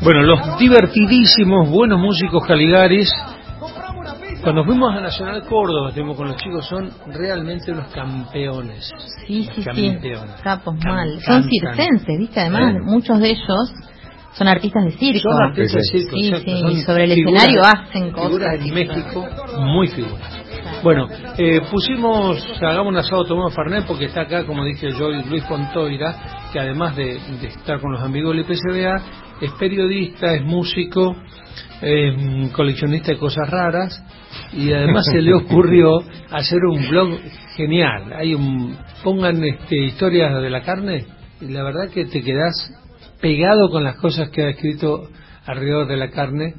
Bueno, los divertidísimos, buenos músicos Caligaris, cuando fuimos a Nacional Córdoba, estuvimos con los chicos, son realmente unos campeones. Sí, campeones. capos mal. Son circenses, ¿viste? Además, muchos de ellos son artistas de circo. Son artistas de circo, sí, exacto. y sobre el escenario hacen cosas. Figuras en México, muy figuras. Bueno, pusimos, hagamos un asado, tomamos Fernet, porque está acá, como dije yo, Luis Fontoira, que además de estar con los amigos del IPCBA, es periodista, es músico, es coleccionista de cosas raras, y además se le ocurrió hacer un blog genial. Pongan historias de la carne, y la verdad que te quedás pegado con las cosas que ha escrito alrededor de la carne.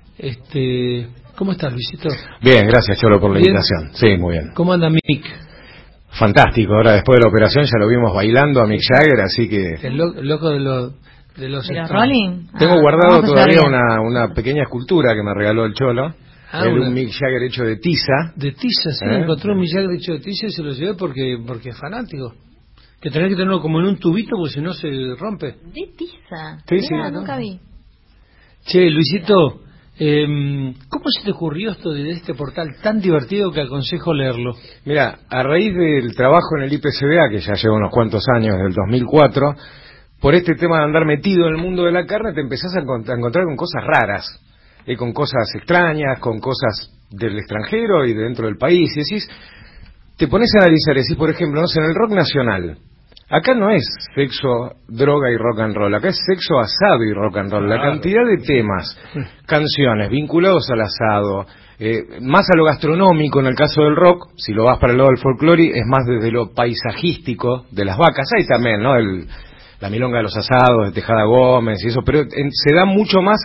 ¿Cómo estás, Luisito? Bien, gracias, Cholo, por la invitación. Sí, muy bien. ¿Cómo anda Mick? Fantástico, ahora después de la operación ya lo vimos bailando a Mick Jagger, así que... El loco de los Rolling. Tengo guardado todavía una pequeña escultura que me regaló el Cholo. Un Mick Jagger hecho de tiza. De tiza, sí, encontré un Mick Jagger hecho de tiza y se lo llevé porque es fanático. Que tenés que tenerlo como en un tubito porque si no se rompe. De tiza. Sí, Mirá, nunca vi. Che, Luisito, ¿cómo se te ocurrió esto de este portal tan divertido que aconsejo leerlo? Mira, a raíz del trabajo en el IPCBA, que ya lleva unos cuantos años, del 2004, por este tema de andar metido en el mundo de la carne, te empezás a encontrar con cosas raras, con cosas extrañas, con cosas del extranjero y de dentro del país, y decís, te pones a analizar, decís, por ejemplo, no sé, en el rock nacional, acá no es sexo, droga y rock and roll, acá es sexo, asado y rock and roll. Claro. La cantidad de temas, canciones vinculados al asado, más a lo gastronómico en el caso del rock, si lo vas para el lado del folclore, es más desde lo paisajístico de las vacas. Hay también, ¿no? La milonga de los asados, de Tejada Gómez y eso, pero se da mucho más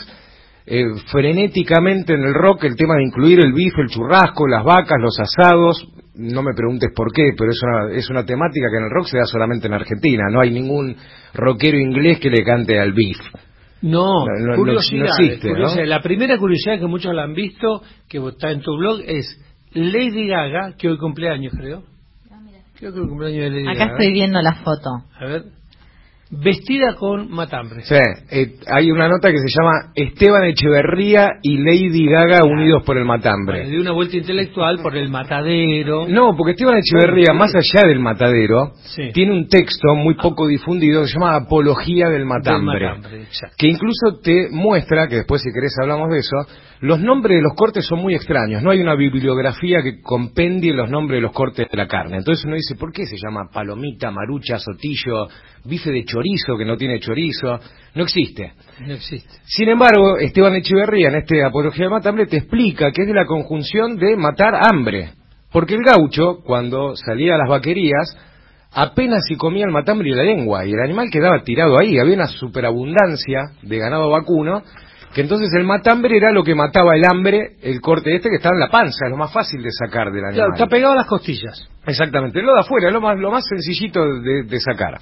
frenéticamente en el rock el tema de incluir el bife, el churrasco, las vacas, los asados. No me preguntes por qué, pero es una temática que en el rock se da solamente en Argentina. No hay ningún rockero inglés que le cante al beef. No existe, ¿no? La primera curiosidad que muchos la han visto, que está en tu blog, es Lady Gaga, que hoy cumpleaños, creo. Creo que el cumpleaños de Lady Gaga. Acá estoy viendo la foto. A ver. Vestida con matambre. Sí, hay una nota que se llama Esteban Echeverría y Lady Gaga unidos por el matambre. Bueno, de una vuelta intelectual por el matadero. No, porque Esteban Echeverría, más allá del matadero, tiene un texto muy poco difundido que se llama Apología del matambre, que incluso te muestra, que después si querés hablamos de eso, los nombres de los cortes son muy extraños. No hay una bibliografía que compendie los nombres de los cortes de la carne. Entonces uno dice, ¿por qué se llama palomita, marucha, sotillo, bife de chorizo que no tiene chorizo? No existe. No existe. Sin embargo, Esteban Echeverría, en este Apología del matambre, te explica que es de la conjunción de matar hambre. Porque el gaucho, cuando salía a las vaquerías, apenas si comía el matambre y la lengua, y el animal quedaba tirado ahí. Había una superabundancia de ganado vacuno, que entonces el matambre era lo que mataba el hambre, el corte que estaba en la panza, es lo más fácil de sacar del animal. Claro, está pegado a las costillas. Exactamente, lo de afuera, es lo más sencillito de sacar.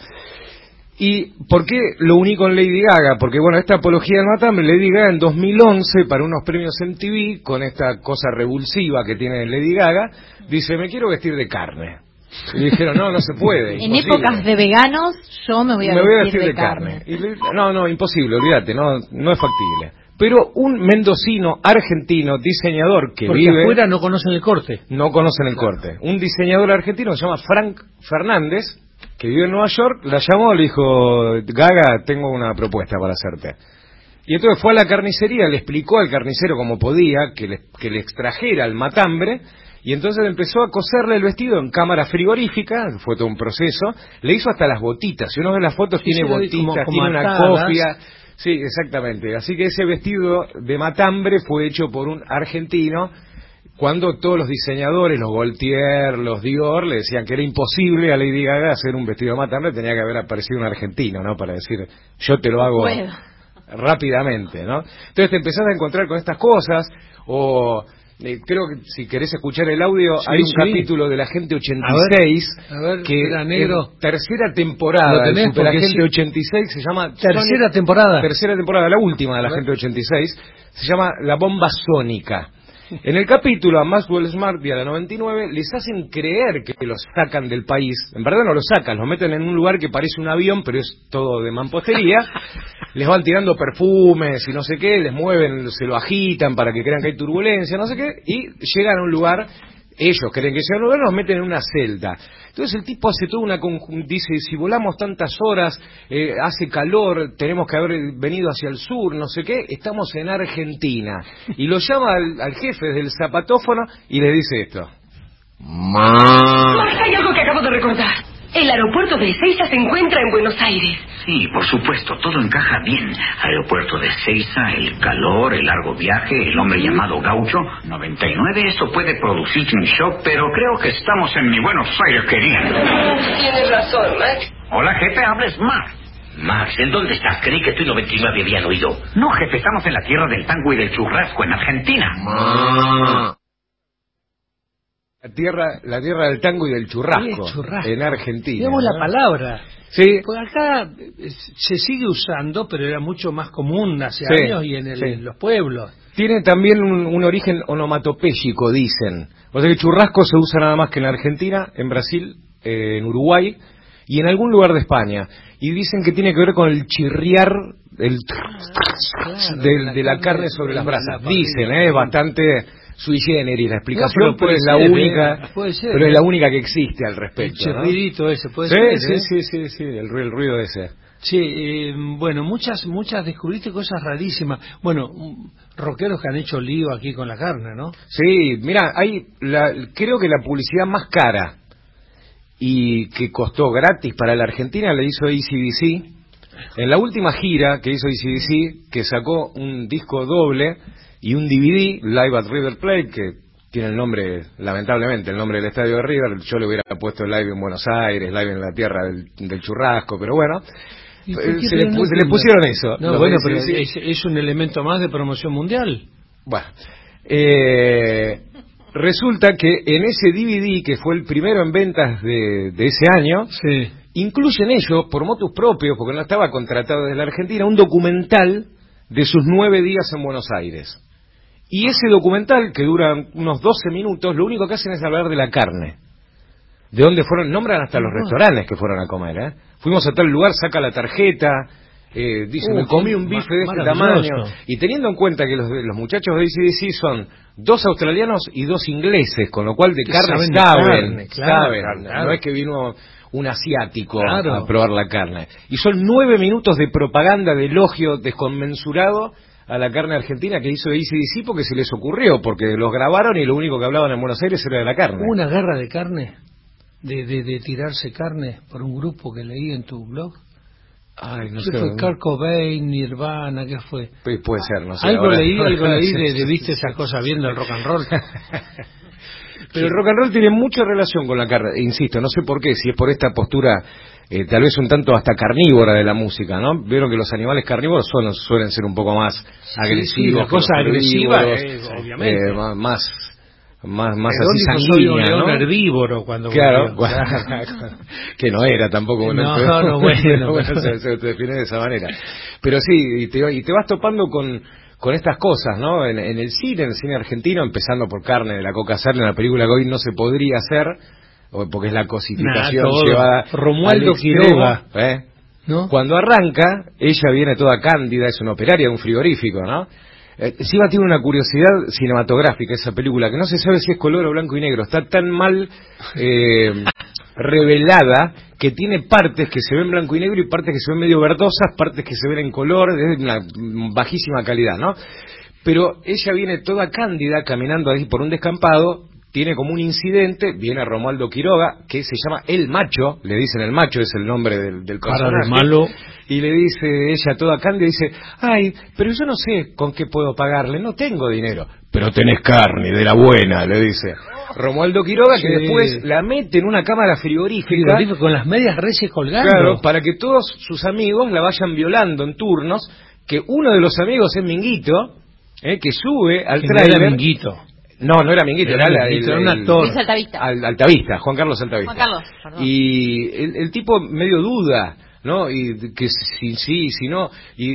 ¿Y por qué lo uní con Lady Gaga? Porque bueno, esta apología del matambre, Lady Gaga en 2011, para unos premios MTV, con esta cosa revulsiva que tiene Lady Gaga, dice, me quiero vestir de carne. Y dijeron, no se puede. En épocas de veganos, yo me voy a vestir de carne. Y no, imposible, olvídate, no es factible. Pero un mendocino, argentino, diseñador que porque vive... afuera no conocen el corte. No conocen el corte. Un diseñador argentino se llama Frank Fernández, que vive en Nueva York, la llamó, le dijo, Gaga, tengo una propuesta para hacerte. Y entonces fue a la carnicería, le explicó al carnicero como podía, que le extrajera el matambre, y entonces empezó a coserle el vestido en cámara frigorífica, fue todo un proceso, le hizo hasta las botitas, si uno ve las fotos tiene botitas, tiene una cofia, sí, exactamente, así que ese vestido de matambre fue hecho por un argentino, cuando todos los diseñadores, los Gaultier, los Dior, le decían que era imposible a Lady Gaga hacer un vestido de matambre, tenía que haber aparecido un argentino, ¿no? Para decir, yo te lo hago rápidamente, ¿no? Entonces te empezás a encontrar con estas cosas, o... creo que si querés escuchar el audio, hay un capítulo de la Agente 86 a ver, que negro. Tercera temporada del Superagente 86 se llama tercera temporada, la última de la Agente 86 se llama La Bomba Sónica, En el capítulo a Maxwell Smart y a la 99 les hacen creer que los sacan del país. En verdad no los sacan, los meten en un lugar que parece un avión, pero es todo de mampostería. Les van tirando perfumes y no sé qué, les mueven, se lo agitan para que crean que hay turbulencia, no sé qué, y llegan a un lugar. Ellos creen que llegan a un lugar, nos meten en una celda. Entonces el tipo hace toda dice, si volamos tantas horas, hace calor, tenemos que haber venido hacia el sur, no sé qué, estamos en Argentina. Y lo llama al jefe del zapatófono y le dice esto. Hay algo que acabo de recordar. El aeropuerto de Ezeiza se encuentra en Buenos Aires. Sí, por supuesto, todo encaja bien. Aeropuerto de Ezeiza, el calor, el largo viaje, el hombre llamado Gaucho. 99, eso puede producir un shock, pero creo que estamos en mi Buenos Aires queriendo. Tienes razón, Max. Hola, jefe, hables Max. Max, ¿en dónde estás? Creí que tú y 99 habían oído. No, jefe, estamos en la tierra del tango y del churrasco, en Argentina. La tierra del tango y del churrasco, en Argentina. Digamos la palabra. Sí. Porque acá se sigue usando, pero era mucho más común hace años y en los pueblos. Tiene también un origen onomatopéyico, dicen. O sea que churrasco se usa nada más que en Argentina, en Brasil, en Uruguay y en algún lugar de España. Y dicen que tiene que ver con el chirriar de la carne sobre las brasas. Dicen, bastante sui generis la explicación, pero es la única, pero es la única que existe al respecto. El chirridito ese, puede ser. Sí, el ruido ese. Sí, bueno, muchas descubriste cosas rarísimas. Bueno, rockeros que han hecho lío aquí con la carne, ¿no? Sí, mira, creo que la publicidad más cara y que costó gratis para la Argentina la hizo AC/DC. En la última gira que hizo AC/DC, que sacó un disco doble y un DVD, Live at River Plate, que tiene el nombre, lamentablemente, el nombre del estadio de River. Yo le hubiera puesto Live en Buenos Aires, Live en la tierra del churrasco, pero bueno, se le pusieron eso. No, bueno, pero es un elemento más de promoción mundial. Bueno, resulta que en ese DVD, que fue el primero en ventas de ese año, incluyen ellos, por motus propios, porque no estaba contratado desde la Argentina, un documental de sus 9 días en Buenos Aires. Y ese documental, que dura unos 12 minutos, lo único que hacen es hablar de la carne. De dónde fueron, nombran hasta los restaurantes que fueron a comer, Fuimos a tal lugar, saca la tarjeta, dice, me comí un bife de este tamaño. Y teniendo en cuenta que los muchachos de AC/DC son 2 australianos y 2 ingleses, con lo cual de carne saben. No es que vino un asiático a probar la carne. Y son 9 minutos de propaganda, de elogio desconmensurado a la carne argentina que hizo AC/DC porque se les ocurrió, porque los grabaron y lo único que hablaban en Buenos Aires era de la carne. ¿Hubo una guerra de carne? De tirarse carne por un grupo que leí en tu blog. Ay, no sé. ¿Fue Kurt Cobain, Nirvana, qué fue? Puede ser, no sé. Algo leí de viste esas cosas viendo el rock and roll. Pero el rock and roll tiene mucha relación con la carne, insisto, no sé por qué, si es por esta postura tal vez un tanto hasta carnívora de la música, ¿no? Vieron que los animales carnívoros suelen ser un poco más agresivos. La cosa agresiva obviamente. Más así sanguínea, ¿no? Herbívoro cuando que no era tampoco bueno, se define de esa manera. Pero sí, y te vas topando con estas cosas, ¿no? En el cine argentino, empezando por Carne de la Coca Sarli, una película que hoy no se podría hacer porque es la cosificación llevada Romualdo Quiroga, ¿no? Cuando arranca, ella viene toda cándida, es una operaria de un frigorífico, ¿no? Encima tiene una curiosidad cinematográfica esa película, que no se sabe si es color o blanco y negro. Está tan mal revelada que tiene partes que se ven blanco y negro y partes que se ven medio verdosas, partes que se ven en color, es de una bajísima calidad, ¿no? Pero ella viene toda cándida caminando ahí por un descampado, tiene como un incidente, viene Romualdo Quiroga, que se llama El Macho, le dicen El Macho, es el nombre del personaje. Malo. Y le dice ella toda cándida, dice, ay, pero yo no sé con qué puedo pagarle, no tengo dinero. Pero tenés carne, de la buena, le dice Romualdo Quiroga, que después la mete en una cámara frigorífica con las medias reyes colgando. Claro, para que todos sus amigos la vayan violando en turnos, que uno de los amigos es Minguito, que sube al tráiler. Era Minguito. No era Minguito, era un actor. Altavista, Juan Carlos Altavista. Perdón. Y el tipo medio duda, ¿no? Y que si sí, si no. Y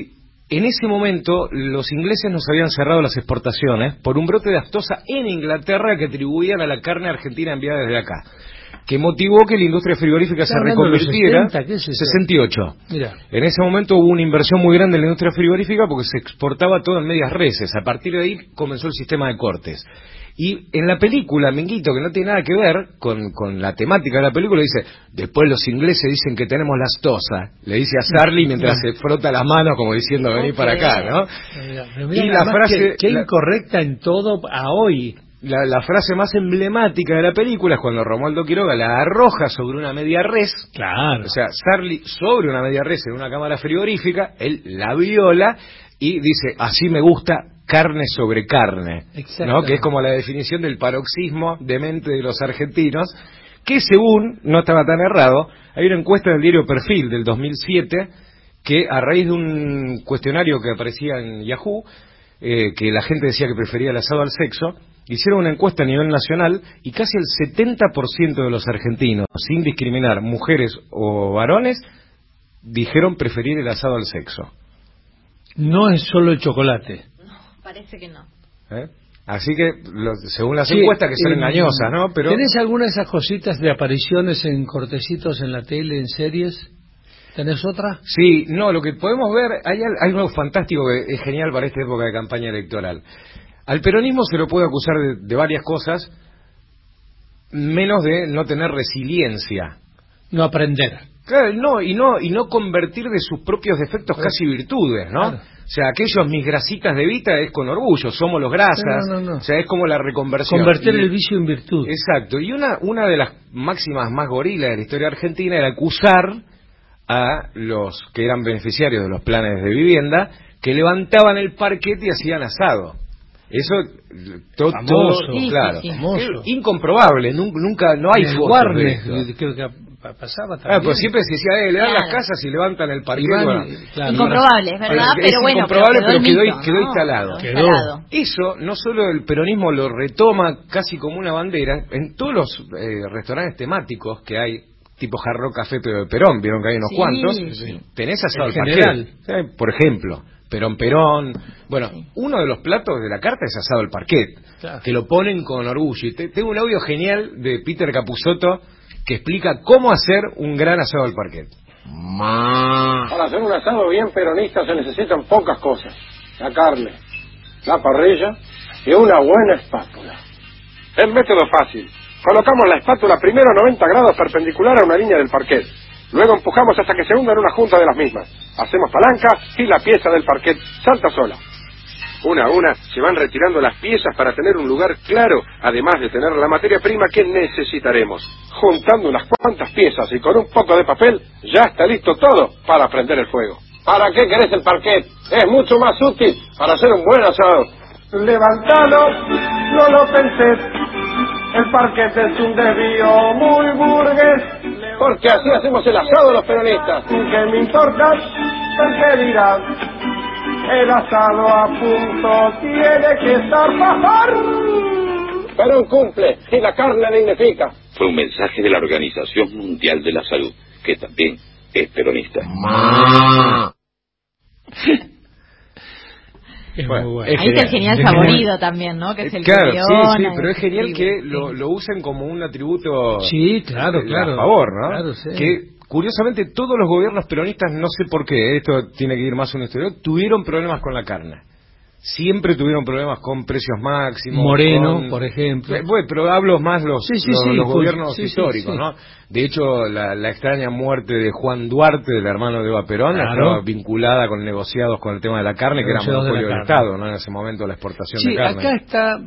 En ese momento, los ingleses nos habían cerrado las exportaciones por un brote de aftosa en Inglaterra que atribuían a la carne argentina enviada desde acá, que motivó que la industria frigorífica se reconvirtiera. 60, ¿qué es eso? 68. Mira. En ese momento hubo una inversión muy grande en la industria frigorífica porque se exportaba todo en medias reses. A partir de ahí comenzó el sistema de cortes. Y en la película, Minguito, que no tiene nada que ver con la temática de la película, dice, después los ingleses dicen que tenemos la aftosa. Le dice a Sarli mientras se frota las manos como diciendo, vení para acá, ¿no? Mira, y la frase... Qué incorrecta en todo a hoy. La frase más emblemática de la película es cuando Romualdo Quiroga la arroja sobre una media res. Claro. O sea, Sarli sobre una media res en una cámara frigorífica, él la viola y dice, así me gusta, carne sobre carne, ¿no? Que es como la definición del paroxismo de mente de los argentinos, que según, no estaba tan errado, hay una encuesta del diario Perfil del 2007, que a raíz de un cuestionario que aparecía en Yahoo, que la gente decía que prefería el asado al sexo, hicieron una encuesta a nivel nacional y casi el 70% de los argentinos, sin discriminar mujeres o varones, dijeron preferir el asado al sexo. No es solo el chocolate. Parece que no. Así que, según las encuestas, que son engañosas, ¿no? Pero... ¿Tenés alguna de esas cositas de apariciones en cortecitos en la tele, en series? ¿Tenés otra? Sí, no, lo que podemos ver, hay algo fantástico que es genial para esta época de campaña electoral. Al peronismo se lo puede acusar de varias cosas, menos de no tener resiliencia. No aprender. Claro, y no convertir de sus propios defectos casi virtudes, ¿no? Claro. O sea, aquellos mis grasitas de Vita es con orgullo, somos los grasas, no. O sea, es como la reconversión. Convertir el vicio en virtud. Exacto, y una de las máximas más gorilas de la historia argentina era acusar a los que eran beneficiarios de los planes de vivienda, que levantaban el parquet y hacían asado. Eso, todo claro. Sí. Incomprobable, nunca, no hay fotos de esto. Creo que pasaba también. Pues siempre se decía, le dan las casas y levantan el parquet. Claro. Incomprobable, es verdad, pero bueno. Incomprobable, pero quedó quedó instalado. Eso, no solo el peronismo lo retoma casi como una bandera, en todos los restaurantes temáticos que hay, tipo Hard Rock Café pero de Perón, vieron que hay unos cuantos, tenés asado al parquet, por ejemplo. Perón. Bueno, uno de los platos de la carta es asado al parquet, que lo ponen con orgullo. Y tengo un audio genial de Peter Capusotto que explica cómo hacer un gran asado al parquet. Para hacer un asado bien peronista se necesitan pocas cosas: la carne, la parrilla y una buena espátula. El método fácil: colocamos la espátula primero a 90 grados perpendicular a una línea del parquet. Luego empujamos hasta que se hunda en una junta de las mismas. Hacemos palanca y la pieza del parquet salta sola. Una a una se van retirando las piezas para tener un lugar claro, además de tener la materia prima que necesitaremos. Juntando unas cuantas piezas y con un poco de papel, ya está listo todo para prender el fuego. ¿Para qué querés el parquet? Es mucho más útil para hacer un buen asado. Levantalo, no lo pensé. El parquet es un desvío muy burgués. Porque así hacemos el asado los peronistas. ¿Qué me importa? ¿Qué dirán? El asado a punto tiene que estar bajar. Perón cumple y la carne dignifica. Fue un mensaje de la Organización Mundial de la Salud, que también es peronista. Bueno, ahí está el genial Saborido también, ¿no? Que es el claro, que sí, pero es genial que lo usen como un atributo claro, a favor, ¿no? Claro, sí. Que curiosamente todos los gobiernos peronistas, no sé por qué, esto tiene que ir más a un exterior, tuvieron problemas con la carne. Siempre tuvieron problemas con precios máximos. Moreno, por ejemplo. Bueno, pero hablo más los gobiernos históricos, sí. ¿no? De hecho, la extraña muerte de Juan Duarte, del hermano de Eva Perón, estaba vinculada con negociados con el tema de la carne, que era monopolio del Estado, ¿no? En ese momento la exportación de carne. Sí, acá está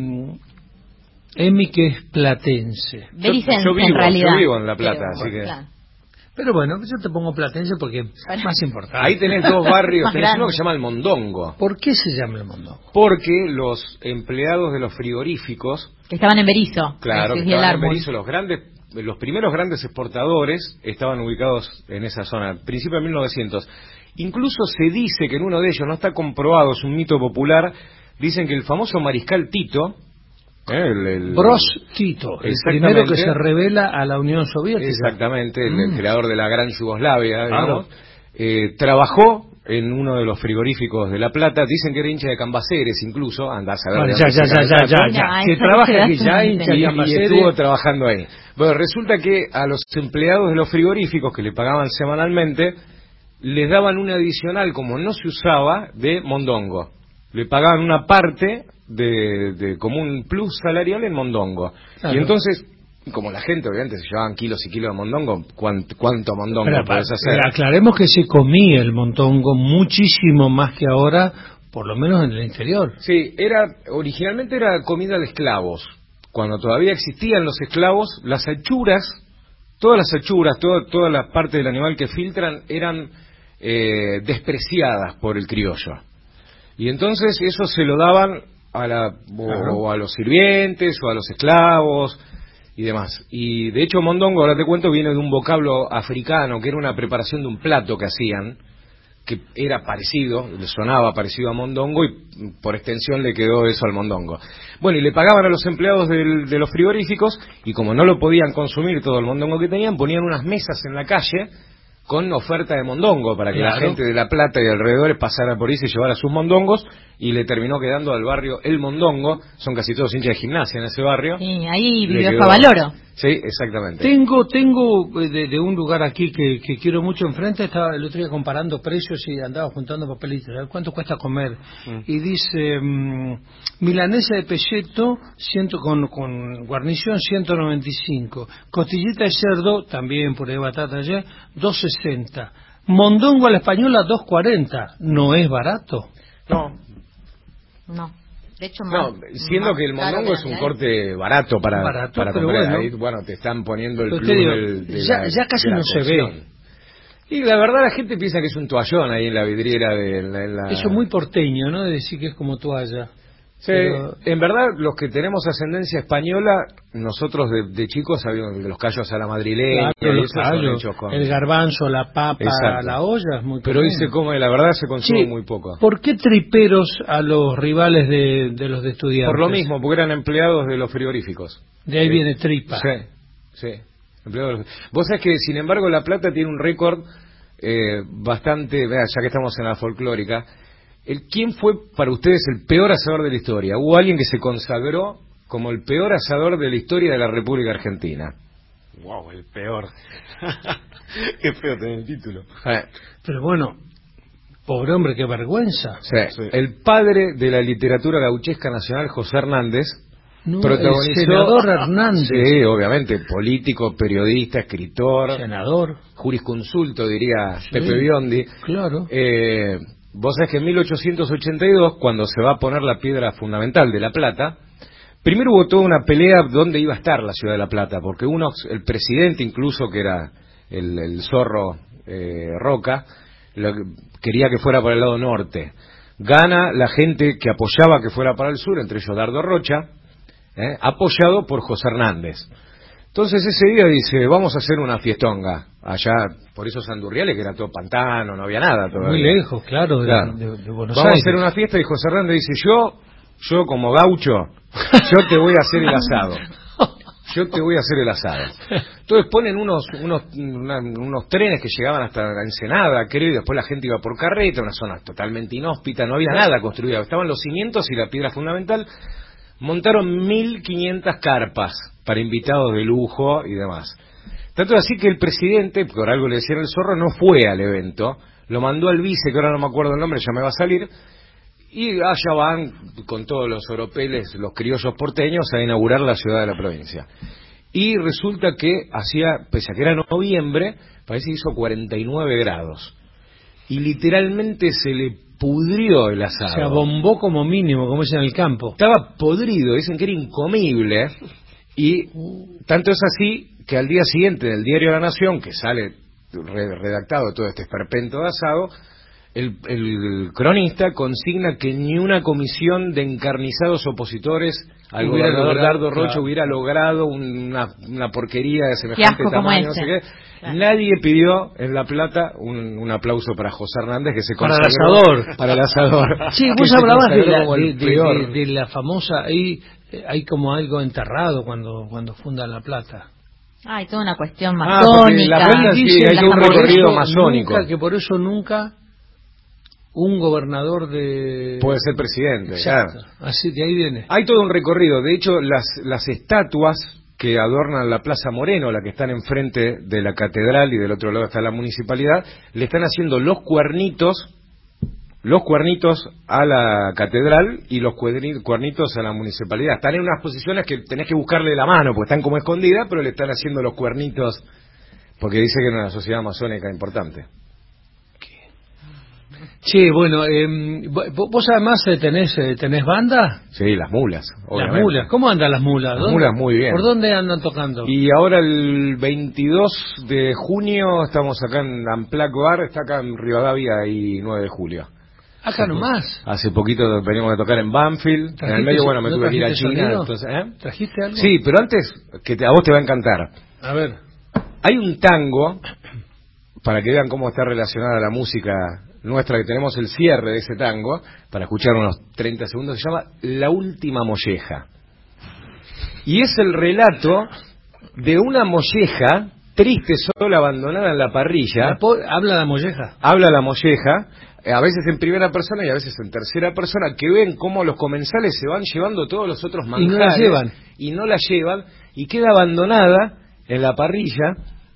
Emi, que es platense. Yo vivo en La Plata, así que... Claro. Pero bueno, yo te pongo platense porque es más importante. Ahí tenés dos barrios, tenés uno que se llama el Mondongo. ¿Por qué se llama el Mondongo? Porque los empleados de los frigoríficos... Que estaban en Berisso. Claro, que estaban en Berisso, los primeros grandes exportadores estaban ubicados en esa zona, principio de 1900. Incluso se dice que en uno de ellos, no está comprobado, es un mito popular, dicen que el famoso mariscal Tito... Broz Tito, el primero que se revela a la Unión Soviética. Exactamente, el creador de la gran Yugoslavia, digamos, trabajó en uno de los frigoríficos de La Plata. Dicen que era hincha de Cambaceres, incluso. Andás a ver. Vale, ya. No, Que esa trabaja aquí, búsqueda ya es hincha de y Cambaceres. estuvo trabajando ahí. Bueno, resulta que a los empleados de los frigoríficos que le pagaban semanalmente les daban un adicional, como no se usaba, de mondongo. Le pagaban una parte de como un plus salarial en mondongo. Claro. Y entonces, como la gente obviamente se llevaban kilos y kilos de mondongo, ¿cuánto mondongo Pero, podés hacer? aclaremos que se comía el mondongo muchísimo más que ahora, por lo menos en el interior. Sí, originalmente era comida de esclavos. Cuando todavía existían los esclavos, las achuras, todas las achuras, toda la parte del animal que filtran eran despreciadas por el criollo. Y entonces eso se lo daban o a los sirvientes o a los esclavos y demás. Y de hecho mondongo, ahora te cuento, viene de un vocablo africano, que era una preparación de un plato que hacían, que era parecido, le sonaba parecido a mondongo, y por extensión le quedó eso al mondongo. Bueno, y le pagaban a los empleados de los frigoríficos, y como no lo podían consumir todo el mondongo que tenían, ponían unas mesas en la calle con oferta de mondongo para que la gente de La Plata y alrededores pasara por ahí y se llevara sus mondongos, y le terminó quedando al barrio El Mondongo. Son casi todos hinchas de Gimnasia en ese barrio. Sí, ahí Le vivió quedó- Favaloro. Sí, exactamente. Tengo de un lugar aquí que quiero mucho enfrente. Estaba el otro día comparando precios y andaba juntando papelitos. A ver cuánto cuesta comer. Y dice, milanesa de pelleto con guarnición 195. Costillita de cerdo, también por ahí batata ayer, 260. Mondongo a la española, 240. ¿No es barato? No. De hecho, No, siendo que el mondongo es un corte barato para pero comprar. bueno. Ahí, bueno, te están poniendo el Pero plus te digo, ya casi de la no se cocción. ve. Y la verdad la gente piensa que es un toallón ahí en la vidriera de la... Eso es muy porteño, ¿no? De decir que es como toalla. Sí, en verdad los que tenemos ascendencia española, nosotros de chicos sabíamos que los callos a la madrileña, Claro, y los esos son callos, hechos con... el garbanzo, la papa, Exacto. la olla es muy Pero hoy común. se come, la verdad se consume Sí, muy poco. ¿por qué triperos a los rivales de los de estudiantes? Por lo mismo, porque eran empleados de los frigoríficos. De ahí viene tripa. Sí. Empleados de los... Vos sabés que, sin embargo, La Plata tiene un récord bastante... Vea, ya que estamos en la folclórica, ¿quién fue para ustedes el peor asador de la historia? ¿Hubo alguien que se consagró como el peor asador de la historia de la República Argentina? Wow, el peor. Qué feo tener el título. Pero bueno, pobre hombre, qué vergüenza. Sí. El padre de la literatura gauchesca nacional, José Hernández, No, protagonizó... el senador Hernández. Sí, obviamente, político, periodista, escritor, Senador. jurisconsulto, diría Sí, Pepe Biondi. Claro. Vos sabés que en 1882, cuando se va a poner la piedra fundamental de La Plata, primero hubo toda una pelea dónde iba a estar la ciudad de La Plata, porque el presidente incluso, que era el zorro Roca, quería que fuera para el lado norte. Gana la gente que apoyaba que fuera para el sur, entre ellos Dardo Rocha, apoyado por José Hernández. Entonces ese día dice, vamos a hacer una fiestonga allá por esos Andurriales, que era todo pantano, no había nada todavía. Muy lejos, claro, de Buenos Vamos Aires. a hacer una fiesta, y José Hernández dice, yo como gaucho, yo te voy a hacer el asado. Yo te voy a hacer el asado. Entonces ponen unos trenes que llegaban hasta la Ensenada, creo, y después la gente iba por carreta, una zona totalmente inhóspita, no había nada construido, estaban los cimientos y la piedra fundamental. Montaron 1.500 carpas para invitados de lujo y demás. Tanto así que el presidente, por algo le decían el zorro, no fue al evento, lo mandó al vice, que ahora no me acuerdo el nombre, ya me va a salir, y allá van con todos los oropeles, los criollos porteños, a inaugurar la ciudad de la provincia. Y resulta que pese a que era noviembre, parece que hizo 49 grados. Y literalmente se le pudrió el asado. Se abombó como mínimo, como es en el campo. Estaba podrido, dicen que era incomible. Y tanto es así que al día siguiente del diario La Nación, que sale redactado todo este esperpento de asado, el cronista consigna que ni una comisión de encarnizados opositores al gobernador Dardo Rocha hubiera logrado una porquería de semejante tamaño, no sé qué. Claro. Nadie pidió en La Plata un aplauso para José Hernández, que se consagró para el asador. Sí, vos hablabas de la famosa, hay como algo enterrado cuando fundan La Plata. Hay toda una cuestión masónica. La Plata sí, hay un recorrido masónico. Que por eso nunca un gobernador de... Puede ser presidente. Exacto. Claro. Así, de ahí viene. Hay todo un recorrido. De hecho, las estatuas que adornan la Plaza Moreno, la que están enfrente de la catedral y del otro lado está la municipalidad, le están haciendo los cuernitos a la catedral y los cuernitos a la municipalidad. Están en unas posiciones que tenés que buscarle la mano, porque están como escondidas, pero le están haciendo los cuernitos, porque dice que es una sociedad masónica importante. Sí, bueno, vos además tenés banda. Sí, las mulas, obviamente. Las mulas, ¿cómo andan las mulas? Las mulas muy bien. ¿Por dónde andan tocando? Y ahora el 22 de junio estamos acá en Amplac Bar, está acá en Rivadavia y 9 de julio. Acá nomás. Hace poquito venimos a tocar en Banfield. En el medio, bueno, me tuve que ir a China. Entonces, ¿Trajiste algo? Sí, pero antes, a vos te va a encantar. A ver. Hay un tango, para que vean cómo está relacionada la música nuestra, que tenemos el cierre de ese tango, para escuchar unos 30 segundos, se llama La Última Molleja. Y es el relato de una molleja triste, sola, abandonada en la parrilla. ¿Habla la molleja? Habla la molleja, a veces en primera persona y a veces en tercera persona, que ven cómo los comensales se van llevando todos los otros manjares. Y no la llevan, y queda abandonada en la parrilla.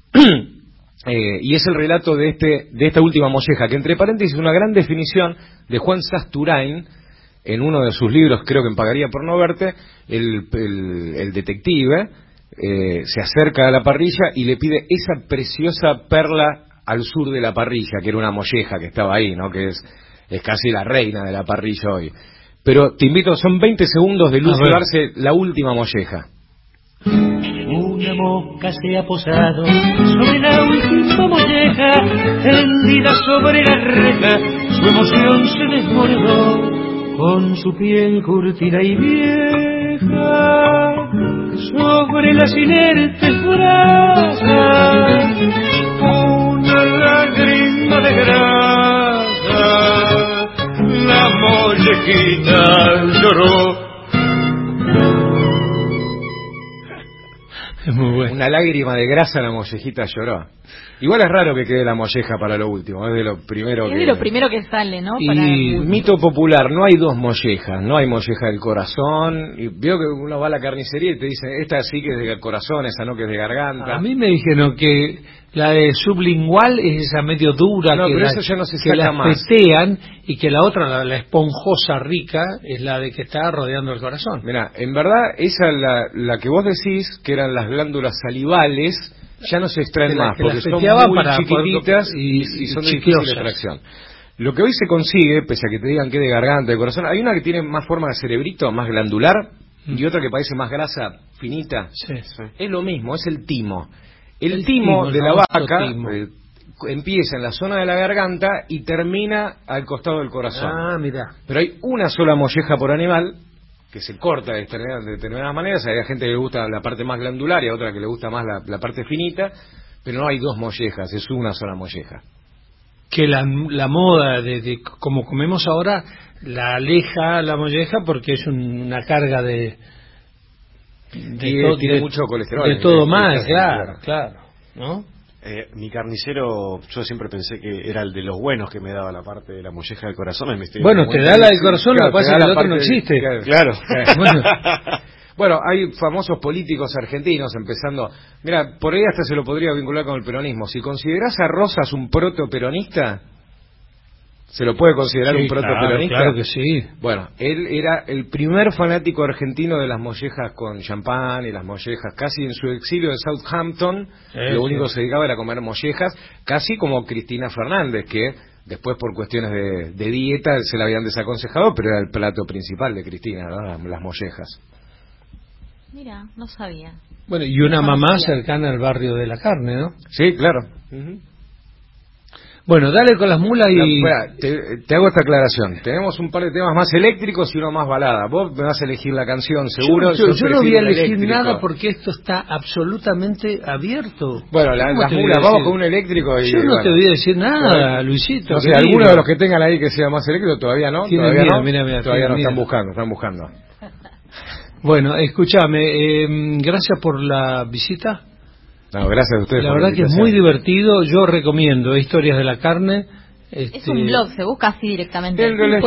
Y es el relato de esta última molleja, que entre paréntesis es una gran definición de Juan Sasturain, en uno de sus libros, creo que en Pagaría por no verte, el detective se acerca a la parrilla y le pide esa preciosa perla al sur de la parrilla, que era una molleja que estaba ahí, ¿no? Que es casi la reina de la parrilla hoy. Pero te invito, son 20 segundos de luz llevarse La Última Molleja. Una mosca se ha posado sobre la última molleja, tendida sobre la reja, su emoción se desbordó con su piel curtida y vieja, sobre las inertes brasas, una lágrima de grasa, la mollejita lloró. Muy bueno. Una lágrima de grasa, la mollejita lloró. Igual es raro que quede la molleja para lo último, es de lo primero que sale, ¿no? Y mito popular, no hay dos mollejas, no hay molleja del corazón. Y veo que uno va a la carnicería y te dice, esta sí que es de corazón, esa no que es de garganta. A mí me dijeron que la de sublingual es esa medio dura, no, que pero la, eso ya no se que la más. petean, y que la otra, la esponjosa rica, es la de que está rodeando el corazón. Mirá, en verdad, esa la que vos decís, que eran las glándulas salivales, ya no se extraen más, porque son muy chiquititas y son de difícil extracción. Lo que hoy se consigue, pese a que te digan que es de garganta, de corazón, hay una que tiene más forma de cerebrito, más glandular, y otra que parece más grasa finita. Sí. Es lo mismo, es el timo. El timo de la vaca empieza en la zona de la garganta y termina al costado del corazón. Ah, mirá. Pero hay una sola molleja por animal, que se corta de determinadas maneras. Hay gente que le gusta la parte más glandular y a otra que le gusta más la parte finita, pero no hay dos mollejas, es una sola molleja. Que la moda de como comemos ahora la aleja la molleja, porque es una carga de tiene mucho colesterol. De todo más, claro, ¿no? Mi carnicero, yo siempre pensé que era el de los buenos que me daba la parte de la molleja del corazón. Bueno, te da la del corazón, lo que pasa es que el otro no existe. Claro. Bueno, hay famosos políticos argentinos empezando. Mira, por ahí hasta se lo podría vincular con el peronismo. Si considerás a Rosas un proto-peronista, ¿se lo puede considerar un proto-peronista? Claro que sí. Bueno, él era el primer fanático argentino de las mollejas con champán y las mollejas. Casi en su exilio de Southampton, lo único que se dedicaba era comer mollejas, casi como Cristina Fernández, que después por cuestiones de dieta se la habían desaconsejado, pero era el plato principal de Cristina, ¿no? Las mollejas. Mira, no sabía. Bueno, y una mamá cercana al barrio de la carne, ¿no? Sí, claro. Bueno, dale con las mulas y... Te hago esta aclaración. Tenemos un par de temas más eléctricos y uno más balada. Vos me vas a elegir la canción, seguro. Yo no voy a elegir nada porque esto está absolutamente abierto. Bueno, las mulas, vamos con un eléctrico y... Yo no te voy a decir nada, Luisito. No sé, alguno de los que tengan ahí que sea más eléctrico, todavía no. Todavía no. Mira, todavía no, están buscando. Bueno, escúchame, gracias por la visita. No, gracias a ustedes. La verdad que es muy divertido, yo recomiendo Historias de la Carne, Es un blog, se busca así directamente.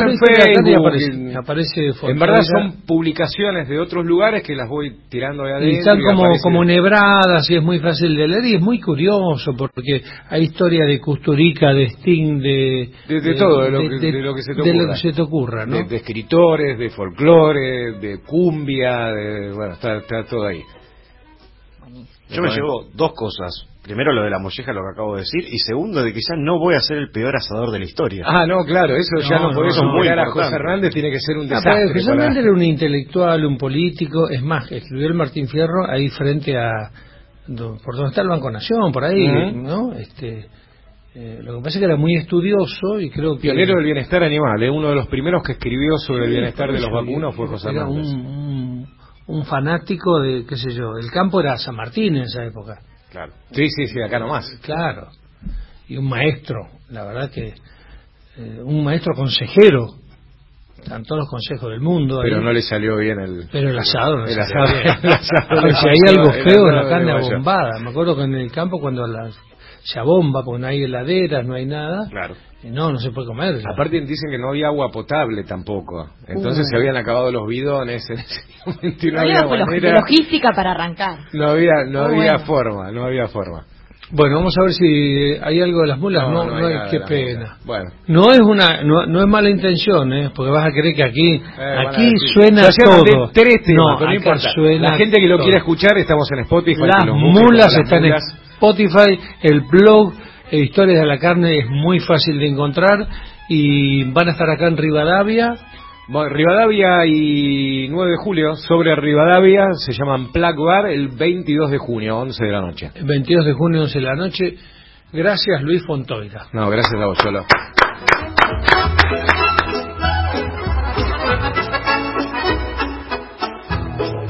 Aparece en verdad son publicaciones de otros lugares que las voy tirando de adentro. Y están como nebradas y es muy fácil de leer y es muy curioso porque hay historia de Kusturica, de Sting, de todo, de lo que se te ocurra. ¿no? De escritores, de folclore, de cumbia, bueno, está todo ahí. Yo me llevo dos cosas. Primero lo de la molleja, lo que acabo de decir, y segundo de que ya no voy a ser el peor asador de la historia. No, claro, eso ya no por eso muy a José Hernández tiene que ser un desastre. José Hernández era un intelectual, un político, es más, escribió el Martín Fierro ahí frente por donde está el Banco Nación, por ahí, ¿no? Lo que pasa es que era muy estudioso y creo que... Pionero del bienestar animal, uno de los primeros que escribió sobre el bienestar de los vacunos fue José Hernández. Era un fanático de, qué sé yo, el campo era San Martín en esa época. Claro. Sí, acá nomás. Claro. Y un maestro, la verdad que un maestro consejero, están todos los consejos del mundo. Pero ahí. No le salió bien el... Pero el asado no el salió bien. asado Si hay algo feo, la carne abombada. Me acuerdo que en el campo cuando se abomba, porque no hay heladeras, no hay nada. Claro. No se puede comer. Aparte dicen que no había agua potable tampoco. Entonces se habían acabado los bidones en ese momento y no había manera... logística para arrancar. No había forma. Bueno, vamos a ver si hay algo de las mulas. No hay, qué pena. Bueno. No es mala intención, porque vas a creer que aquí suena todo. No importa. La gente que lo quiera escuchar, estamos en Spotify. Las mulas están en Spotify, el blog Historias de la Carne es muy fácil de encontrar y van a estar acá en Rivadavia. Rivadavia y 9 de julio, sobre Rivadavia, se llaman Plague Bar el 22 de junio, 11 de la noche. El 22 de junio, 11 de la noche. Gracias, Luis Fontoira. No, gracias a vos, Cholo.